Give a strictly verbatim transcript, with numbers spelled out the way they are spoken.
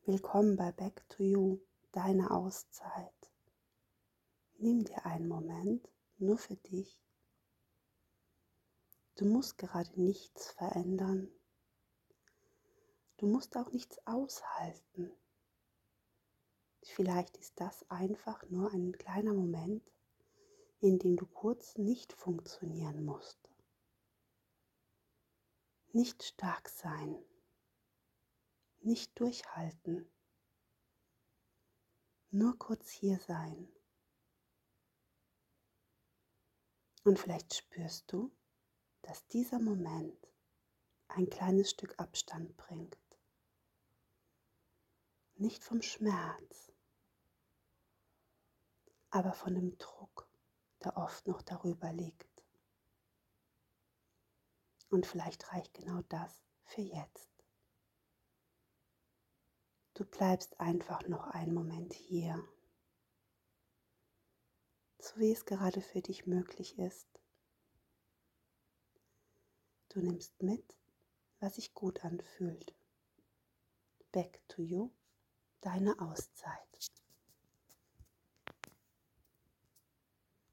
Willkommen bei Back to You, deine Auszeit. Nimm dir einen Moment nur für dich. Du musst gerade nichts verändern. Du musst auch nichts aushalten. Vielleicht ist das einfach nur ein kleiner Moment, in dem du kurz nicht funktionieren musst. Nicht stark sein. Nicht durchhalten. Nur kurz hier sein. Und vielleicht spürst du, dass dieser Moment ein kleines Stück Abstand bringt. Nicht vom Schmerz, aber von dem Druck, der oft noch darüber liegt. Und vielleicht reicht genau das für jetzt. Du bleibst einfach noch einen Moment hier, so wie es gerade für dich möglich ist. Du nimmst mit, was sich gut anfühlt. Back to You, deine Auszeit.